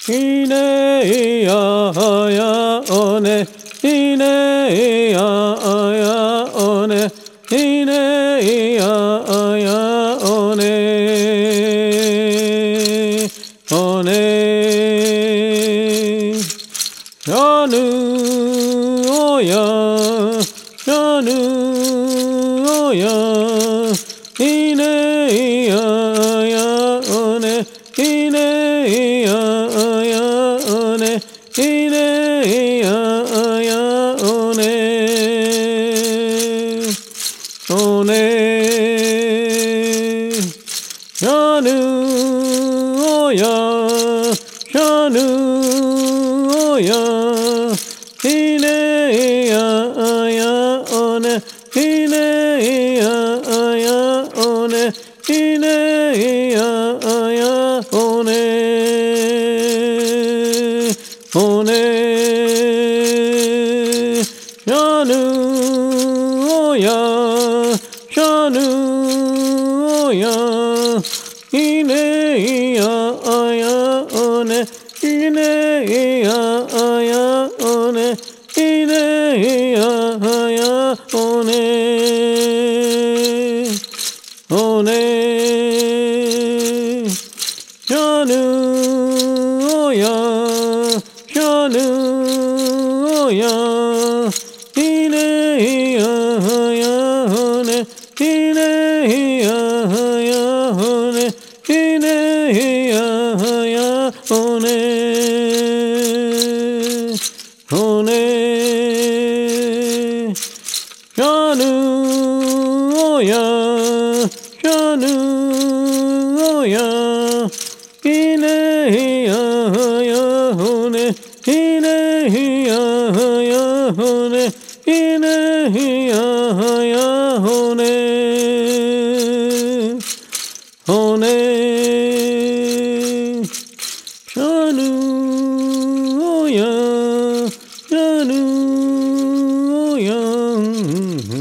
ine ya ya one ine ya ya one ine ya ya one one shanu oya shanu oya ine ya ya one ine ya ya one ine ya ya one one shanu oya shanu oya ine ya ya one ine ya ya one ine ya ya one one shanu oya shanu oya ine ya ya one ine ya ya one ine ya ya one one shanu oya shanu oya ine ya ya one ine ya ya one ine ya ya one one shanu oya shanu oya ine ya ya one ine ya ya one ine ya ya one one shanu oya shanu oya